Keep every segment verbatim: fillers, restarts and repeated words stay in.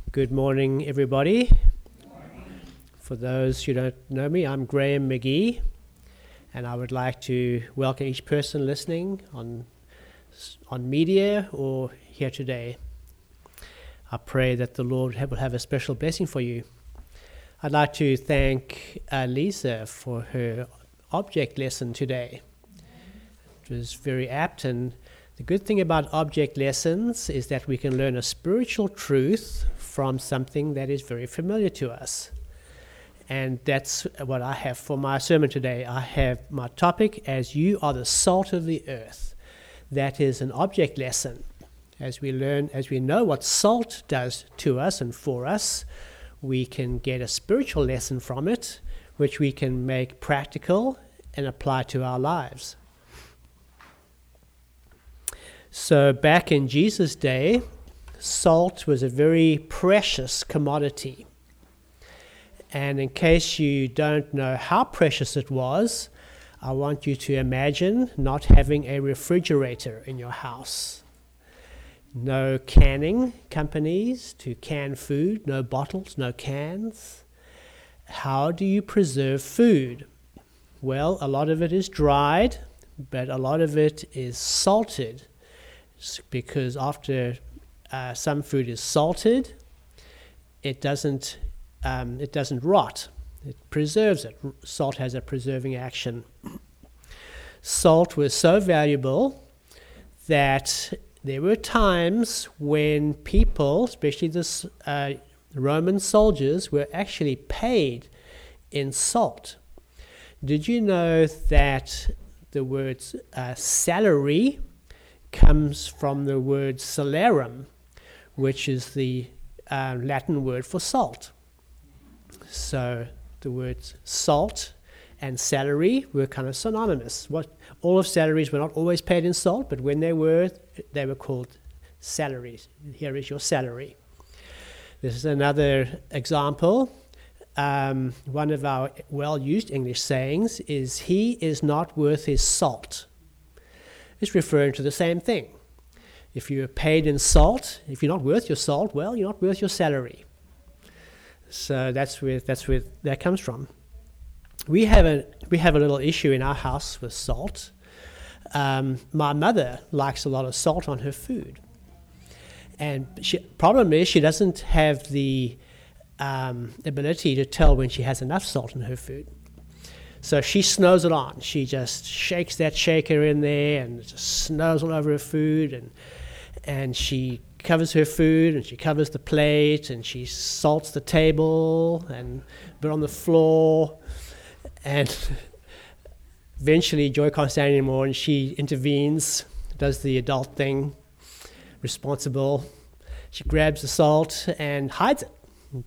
Good morning, everybody. For those who don't know me, I'm Graham McGee, and I would like to welcome each person listening on on media or here today. I pray that the Lord have, will have a special blessing for you. I'd like to thank uh, Lisa for her object lesson today. It was very apt, and the good thing about object lessons is that we can learn a spiritual truth from something that is very familiar to us. And that's what I have for my sermon today. I have my topic as you are the salt of the earth. That is an object lesson. As we learn, as we know what salt does to us and for us, we can get a spiritual lesson from it, which we can make practical and apply to our lives. So back in Jesus' day, salt was a very precious commodity. And in case you don't know how precious it was, I want you to imagine not having a refrigerator in your house. No canning companies to can food, no bottles, no cans. How do you preserve food? Well, a lot of it is dried, but a lot of it is salted. Because after uh, some food is salted, it doesn't um, it doesn't rot. It preserves it. Salt has a preserving action. Salt was so valuable that there were times when people, especially the uh, Roman soldiers, were actually paid in salt. Did you know that the word uh, salary comes from the word salarum, which is the uh, Latin word for salt? So the words salt and salary were kind of synonymous. What all of salaries were not always paid in salt, but when they were, they were called salaries. Here is your salary. This is another example. Um, one of our well-used English sayings is, "He is not worth his salt." It's referring to the same thing. If you're paid in salt, if you're not worth your salt, well, you're not worth your salary. So that's where that's where that comes from. We have a we have a little issue in our house with salt. Um, my mother likes a lot of salt on her food, and she, problem is she doesn't have the um, ability to tell when she has enough salt in her food. So she snows it on. She just shakes that shaker in there and it just snows all over her food, and and she covers her food and she covers the plate and she salts the table and put on the floor, and eventually Joy can't stand anymore and she intervenes, does the adult thing, responsible. She grabs the salt and hides it.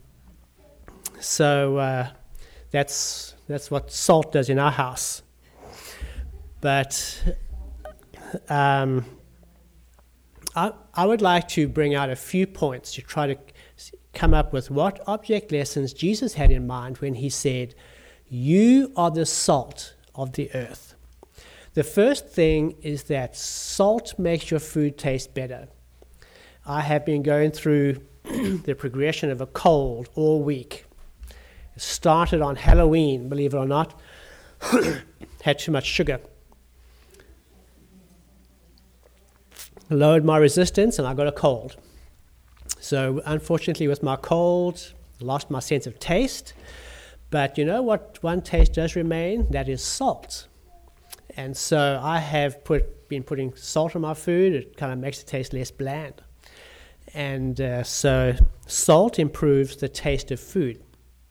So uh, that's That's what salt does in our house. But um, I, I would like to bring out a few points to try to come up with what object lessons Jesus had in mind when he said, "You are the salt of the earth." The first thing is that salt makes your food taste better. I have been going through the progression of a cold all week. It started on Halloween, believe it or not. Had too much sugar. Lowered my resistance and I got a cold. So unfortunately with my cold, I lost my sense of taste. But you know what one taste does remain? That is salt. And so I have put been putting salt on my food. It kind of makes it taste less bland. And uh, so salt improves the taste of food.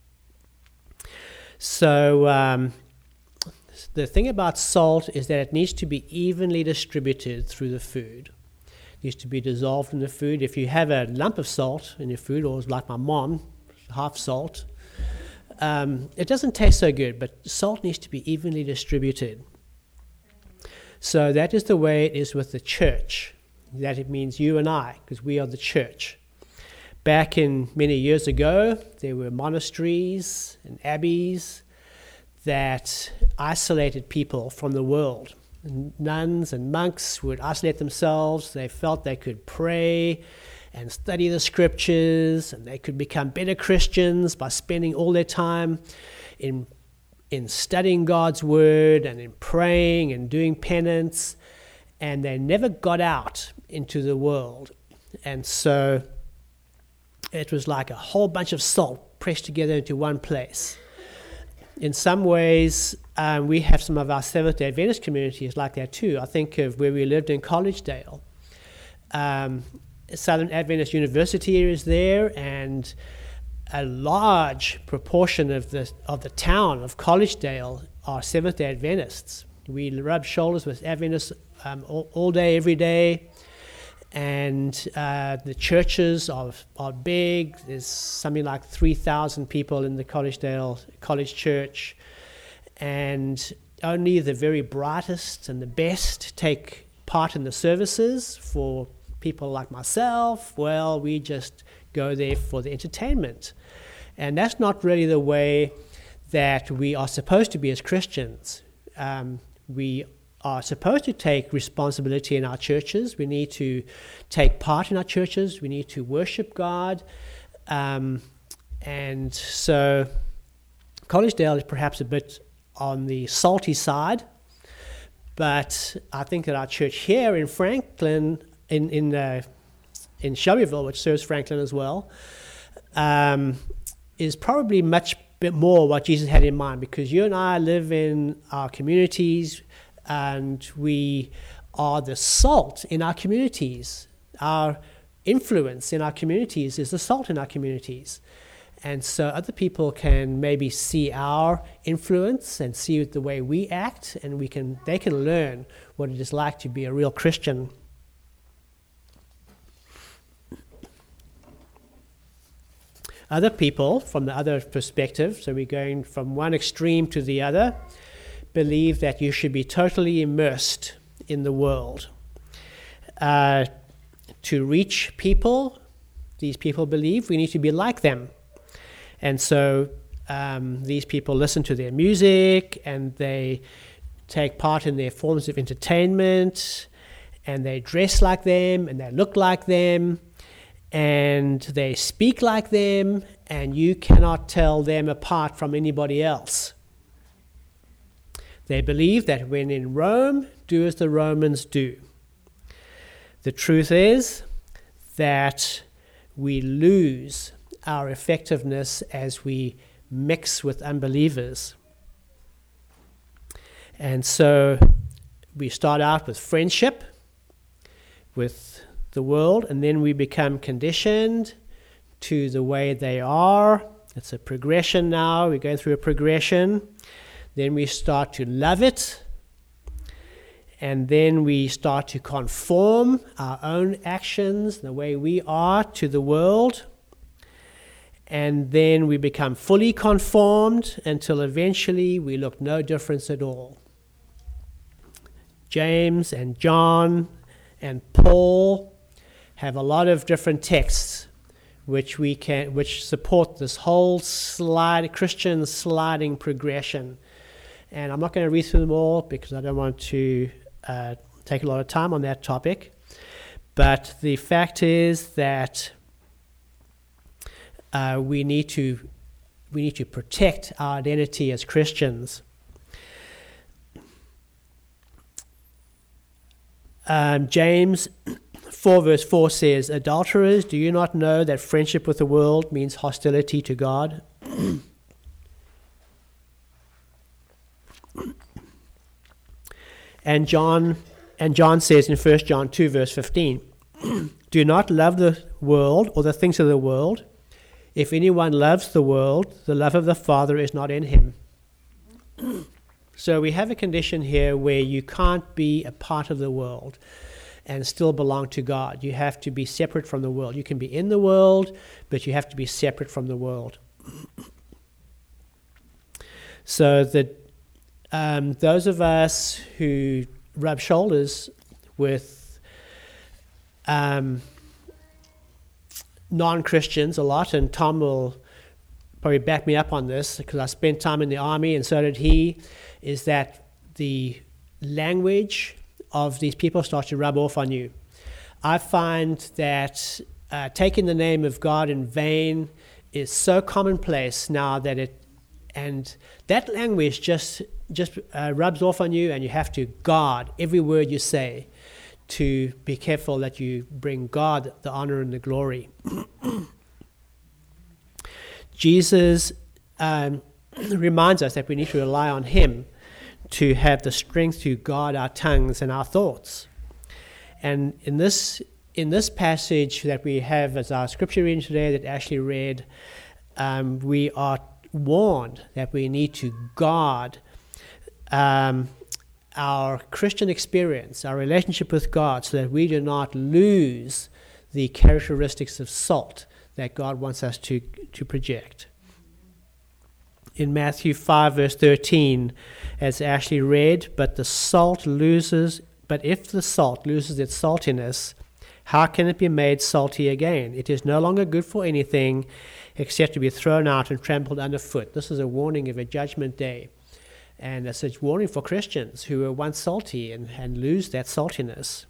So um, the thing about salt is that it needs to be evenly distributed through the food. It needs to be dissolved in the food. If you have a lump of salt in your food, or like my mom, half salt, um, it doesn't taste so good, but salt needs to be evenly distributed. So that is the way it is with the church. That it means you and I, because we are the church. Back in many years ago, there were monasteries and abbeys that isolated people from the world. Nuns and monks would isolate themselves. They felt they could pray and study the scriptures, and they could become better Christians by spending all their time in in studying God's word and in praying and doing penance, and they never got out into the world. And so it was like a whole bunch of salt pressed together into one place. In some ways, um, we have some of our Seventh-day Adventist communities like that too. I think of where we lived in Collegedale. Um, Southern Adventist University is there, and a large proportion of the of the town of Collegedale are Seventh-day Adventists. We rub shoulders with Adventists um, all, all day, every day. And uh, the churches are are big. There's something like three thousand people in the Collegedale College Church, and only the very brightest and the best take part in the services. For people like myself, well, we just go there for the entertainment, and that's not really the way that we are supposed to be as Christians. Um, we are supposed to take responsibility in our churches. We need to take part in our churches. We need to worship God. Um, and so Collegedale is perhaps a bit on the salty side, but I think that our church here in Franklin, in in, uh, in Shelbyville, which serves Franklin as well, um, is probably much bit more what Jesus had in mind, because you and I live in our communities, and we are the salt in our communities. Our influence in our communities is the salt in our communities. And so other people can maybe see our influence and see the way we act, and we can they can learn what it is like to be a real Christian. Other people, from the other perspective, so we're going from one extreme to the other, believe that you should be totally immersed in the world. Uh, to reach people, these people believe we need to be like them. And so um, these people listen to their music, and they take part in their forms of entertainment, and they dress like them, and they look like them, and they speak like them, and you cannot tell them apart from anybody else. They believe that when in Rome, do as the Romans do. The truth is that we lose our effectiveness as we mix with unbelievers. And so we start out with friendship with the world, and then we become conditioned to the way they are. It's a progression now. We're going through a progression. Then we start to love it, and then we start to conform our own actions, the way we are, to the world, and then we become fully conformed until eventually we look no difference at all. James and John and Paul have a lot of different texts which we can which support this whole slide Christian sliding progression. And I'm not going to read through them all because I don't want to uh, take a lot of time on that topic. But the fact is that uh, we need to we need to protect our identity as Christians. Um, James four verse four says, "Adulterers, do you not know that friendship with the world means hostility to God?" And John and John says in First John two verse fifteen, "Do not love the world or the things of the world. If anyone loves the world, the love of the Father is not in him." So we have a condition here where you can't be a part of the world and still belong to God. You have to be separate from the world. You can be in the world, but you have to be separate from the world. So that um, those of us who rub shoulders with um, non-Christians a lot, and Tom will probably back me up on this because I spent time in the army and so did he, is that the language of these people starts to rub off on you. I find that uh, taking the name of God in vain is so commonplace now that it, and that language just just uh, rubs off on you, and you have to guard every word you say to be careful that you bring God the honor and the glory. Jesus um, reminds us that we need to rely on him to have the strength to guard our tongues and our thoughts. And in this in this passage that we have as our scripture reading today that Ashley read, um, we are warned that we need to guard um, our Christian experience, our relationship with God, so that we do not lose the characteristics of salt that God wants us to, to project. In Matthew five, verse thirteen, as Ashley read, but the salt loses, but if the salt loses its saltiness, how can it be made salty again? It is no longer good for anything except to be thrown out and trampled underfoot. This is a warning of a judgment day. And it's a warning for Christians who were once salty and, and lose that saltiness.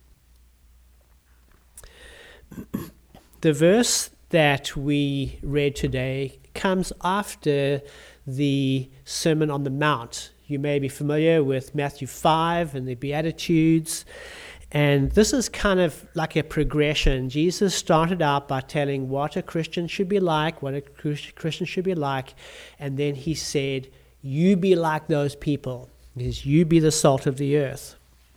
The verse that we read today comes after the Sermon on the Mount. You may be familiar with Matthew five and the Beatitudes. And this is kind of like a progression. Jesus started out by telling what a Christian should be like, what a Christian should be like. And then he said, you be like those people, because you be the salt of the earth.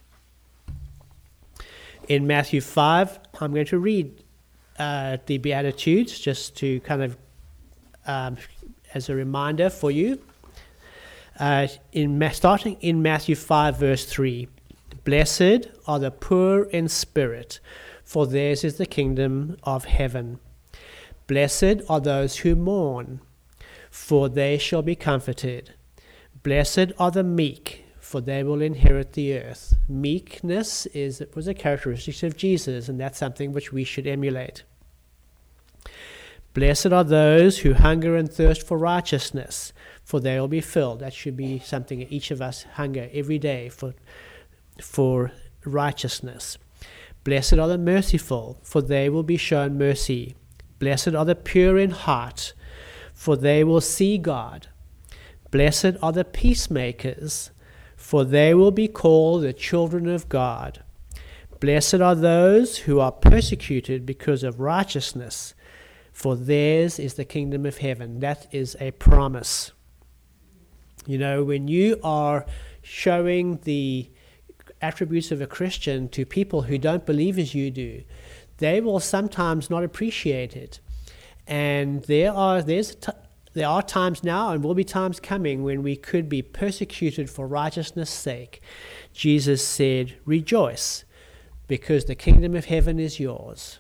In Matthew five, I'm going to read uh, the Beatitudes just to kind of, um, as a reminder for you. Uh, in starting in Matthew five, verse three, blessed are the poor in spirit, for theirs is the kingdom of heaven. Blessed are those who mourn, for they shall be comforted. Blessed are the meek, for they will inherit the earth. Meekness is was a characteristic of Jesus, and that's something which we should emulate. Blessed are those who hunger and thirst for righteousness, for they will be filled. That should be something that each of us hunger every day for, for righteousness. Blessed are the merciful, for they will be shown mercy. Blessed are the pure in heart, for they will see God. Blessed are the peacemakers, for they will be called the children of God. Blessed are those who are persecuted because of righteousness, for theirs is the kingdom of heaven. That is a promise. You know, when you are showing the attributes of a Christian to people who don't believe as you do, they will sometimes not appreciate it. And there are there's t- there are times now and will be times coming when we could be persecuted for righteousness' sake. Jesus said, rejoice, because the kingdom of heaven is yours.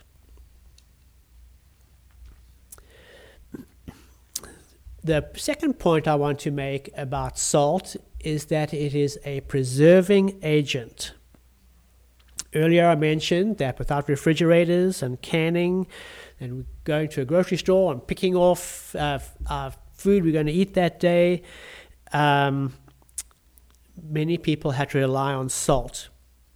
The second point I want to make about salt is that it is a preserving agent. Earlier I mentioned that without refrigerators and canning and going to a grocery store and picking off uh, our food we're going to eat that day, um, many people had to rely on salt.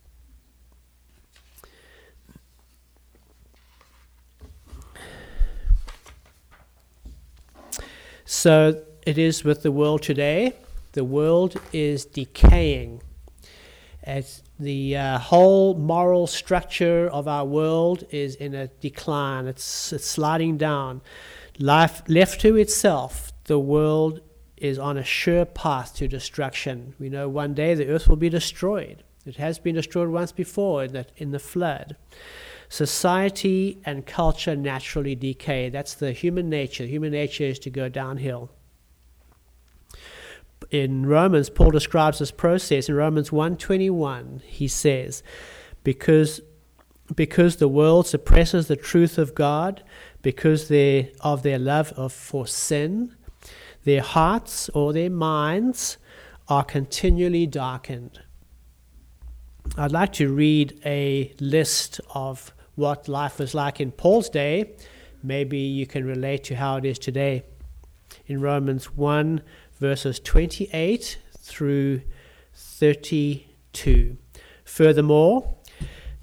So it is with the world today. The world is decaying. As the uh, whole moral structure of our world is in a decline. It's, it's sliding down. Life left to itself, the world is on a sure path to destruction. We know one day the earth will be destroyed. It has been destroyed once before in the, in the flood. Society and culture naturally decay. That's the human nature. Human nature is to go downhill. In Romans, Paul describes this process. In Romans one twenty-one, he says, because, because the world suppresses the truth of God, because they, of their love of, for sin, their hearts or their minds are continually darkened. I'd like to read a list of what life was like in Paul's day. Maybe you can relate to how it is today. In Romans one, verses twenty-eight through thirty-two. Furthermore,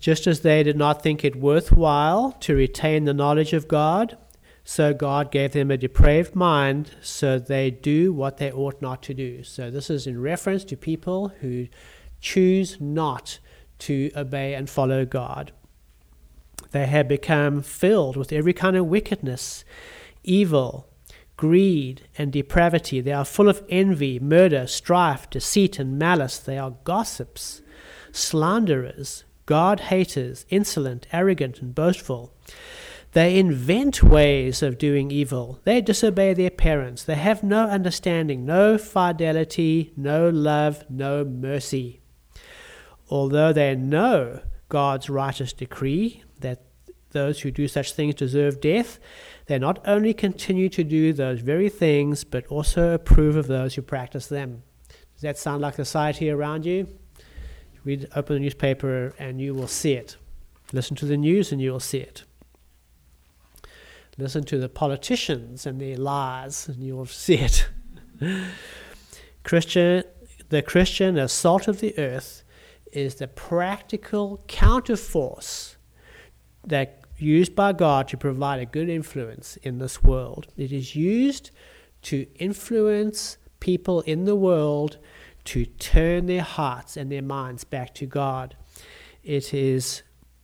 Just as they did not think it worthwhile to retain the knowledge of God, so God gave them a depraved mind, so they do what they ought not to do. So this is in reference to people who choose not to obey and follow God. They have become filled with every kind of wickedness, evil, greed, and depravity. They are full of envy, murder, strife, deceit, and malice. They are gossips, slanderers, God-haters, insolent, arrogant, and boastful. They invent ways of doing evil. They disobey their parents. They have no understanding, no fidelity, no love, no mercy. Although they know God's righteous decree that those who do such things deserve death, they not only continue to do those very things, but also approve of those who practice them. Does that sound like society around you? Read, open the newspaper and you will see it. Listen to the news and you will see it. Listen to the politicians and their lies and you will see it. Christian, the Christian, as salt of the earth, is the practical counterforce that used by God to provide a good influence in this world. It is used to influence people in the world to turn their hearts and their minds back to God. It is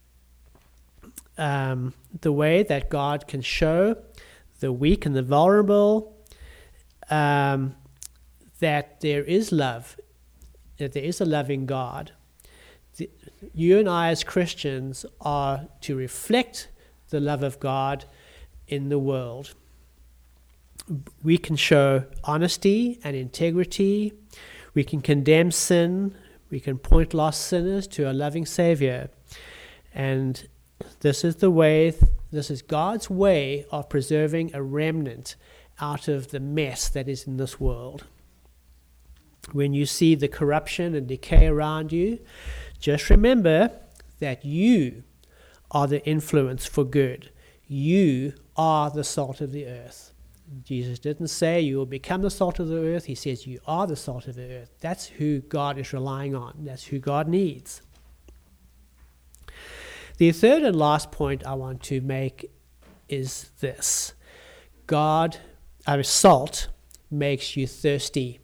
um, the way that God can show the weak and the vulnerable um, that there is love, that there is a loving God. The, you and I as Christians are to reflect the love of God in the world. We can show honesty and integrity. We can condemn sin. We can point lost sinners to a loving Savior. And this is the way, this is God's way of preserving a remnant out of the mess that is in this world. When you see the corruption and decay around you, just remember that you are the influence for good. You are the salt of the earth. Jesus didn't say you will become the salt of the earth. He says you are the salt of the earth. That's who God is relying on. That's who God needs. The third and last point I want to make is this. God, uh, salt makes you thirsty.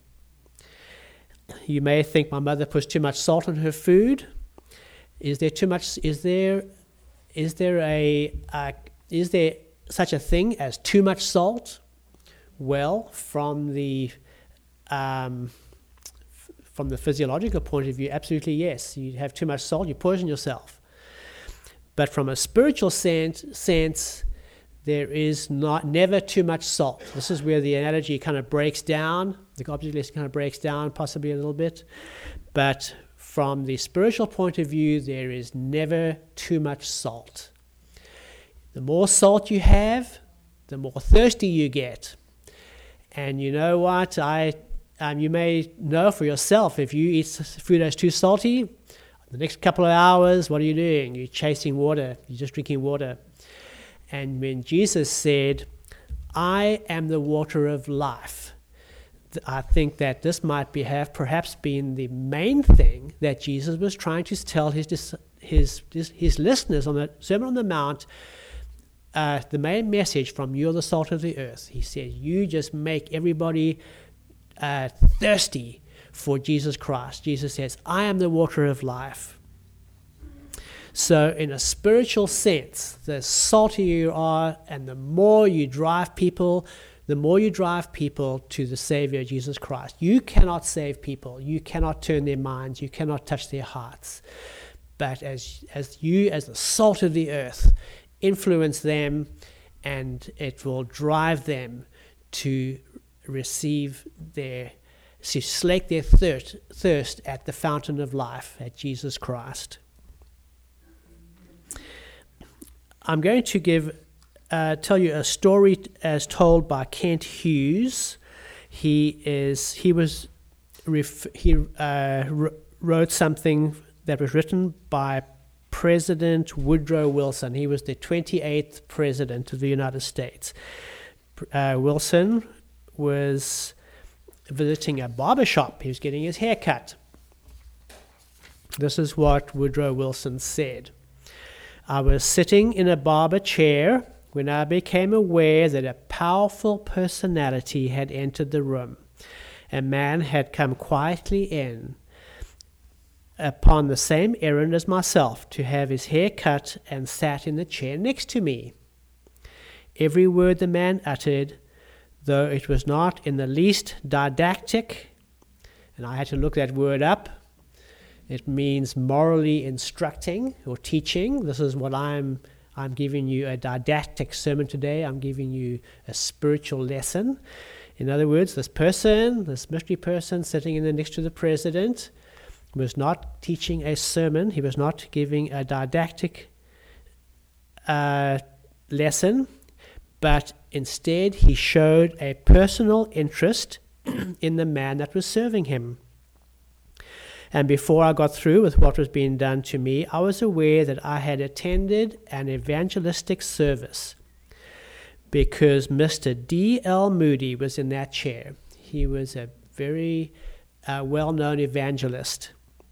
You may think my mother puts too much salt on her food. Is there too much? Is there, is there a, uh, is there such a thing as too much salt? Well, from the, um, f- from the physiological point of view, absolutely yes. You have too much salt, you poison yourself. But from a spiritual sense, sense, there is not never too much salt. This is where the analogy kind of breaks down. The object lesson kind of breaks down possibly a little bit. But from the spiritual point of view, there is never too much salt. The more salt you have, the more thirsty you get. And you know what? I, um, you may know for yourself, if you eat food that's too salty, the next couple of hours, what are you doing? You're chasing water. You're just drinking water. And when Jesus said, I am the water of life, I think that this might be have perhaps been the main thing that Jesus was trying to tell his his his, his listeners on the Sermon on the Mount. Uh, the main message from "You're the salt of the earth." He said, "You just make everybody uh, thirsty for Jesus Christ." Jesus says, "I am the water of life." So in a spiritual sense, the saltier you are and the more you drive people, the more you drive people to the Savior, Jesus Christ. You cannot save people. You cannot turn their minds. You cannot touch their hearts. But as, as you, as the salt of the earth, influence them, and it will drive them to receive their, to slake their thirst, thirst at the fountain of life, at Jesus Christ. I'm going to give, uh, tell you a story as told by Kent Hughes. He is, he was, ref, he uh, wrote something that was written by President Woodrow Wilson. He was the twenty-eighth president of the United States. Uh, Wilson was visiting a barber shop. He was getting his hair cut. This is what Woodrow Wilson said. I was sitting in a barber chair when I became aware that a powerful personality had entered the room. A man had come quietly in upon the same errand as myself, to have his hair cut, and sat in the chair next to me. Every word the man uttered, though it was not in the least didactic, and I had to look that word up, it means morally instructing or teaching. This is what I'm I'm giving you a didactic sermon today. I'm giving you a spiritual lesson. In other words, this person, this mystery person sitting in the next to the president, was not teaching a sermon. He was not giving a didactic uh, lesson, but instead he showed a personal interest in the man that was serving him. And before I got through with what was being done to me, I was aware that I had attended an evangelistic service because Mister D L Moody was in that chair. He was a very uh, well-known evangelist.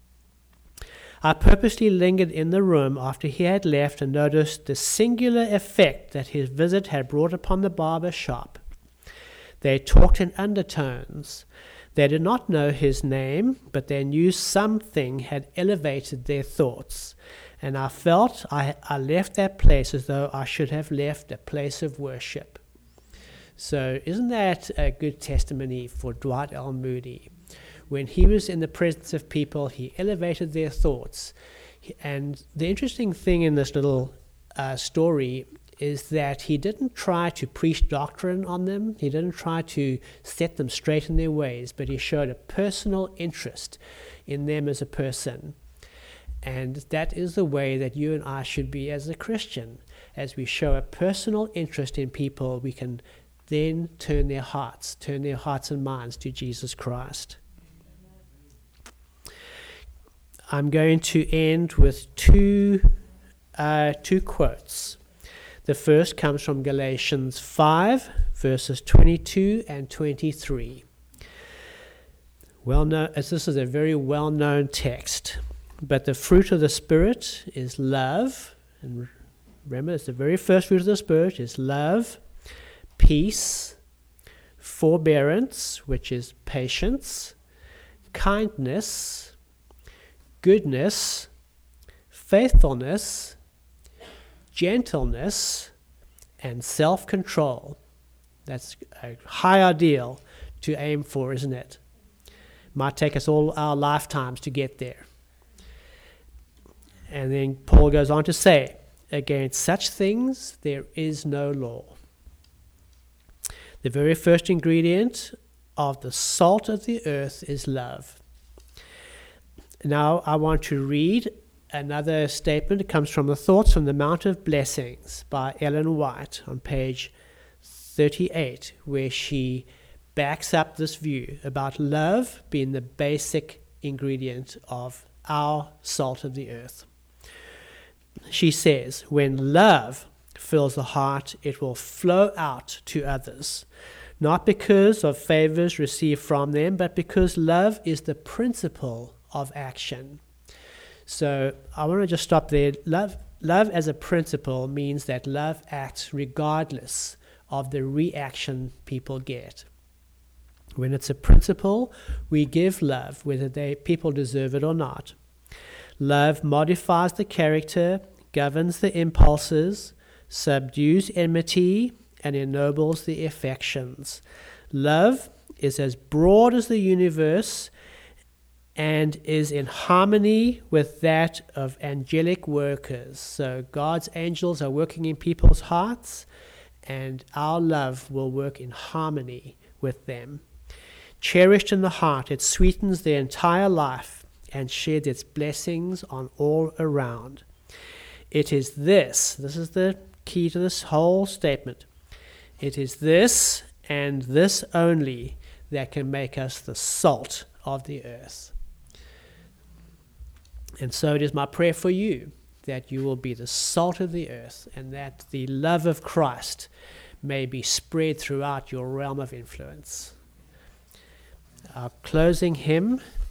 I purposely lingered in the room after he had left and noticed the singular effect that his visit had brought upon the barber shop. They talked in undertones. They did not know his name, but they knew something had elevated their thoughts. And I felt I, I left that place as though I should have left a place of worship. So isn't that a good testimony for Dwight L. Moody? When he was in the presence of people, he elevated their thoughts. And the interesting thing in this little uh, story is that he didn't try to preach doctrine on them. He didn't try to set them straight in their ways, but he showed a personal interest in them as a person. And that is the way that you and I should be as a Christian. As we show a personal interest in people, we can then turn their hearts, turn their hearts and minds to Jesus Christ. I'm going to end with two uh, two quotes. The first comes from Galatians five, verses twenty-two and twenty-three. Well known, as this is a very well-known text. But the fruit of the Spirit is love. And remember, it's the very first fruit of the Spirit is love, peace, forbearance, which is patience, kindness, goodness, faithfulness, gentleness, and self-control. That's a high ideal to aim for, isn't it? Might take us all our lifetimes to get there. And then Paul goes on to say, against such things there is no law. The very first ingredient of the salt of the earth is love. Now I want to read another statement. It comes from the Thoughts from the Mount of Blessings by Ellen White on page thirty-eight, where she backs up this view about love being the basic ingredient of our salt of the earth. She says, when love fills the heart, it will flow out to others, not because of favors received from them, but because love is the principle of action. So I want to just stop there. Love, love as a principle means that love acts regardless of the reaction people get. When it's a principle, we give love, whether they people deserve it or not. Love modifies the character, governs the impulses, subdues enmity, and ennobles the affections. Love is as broad as the universe and is in harmony with that of angelic workers. So God's angels are working in people's hearts, and our love will work in harmony with them. Cherished in the heart, it sweetens their entire life and sheds its blessings on all around. It is this, this is the key to this whole statement. It is this and this only that can make us the salt of the earth. And so it is my prayer for you that you will be the salt of the earth and that the love of Christ may be spread throughout your realm of influence. Our closing hymn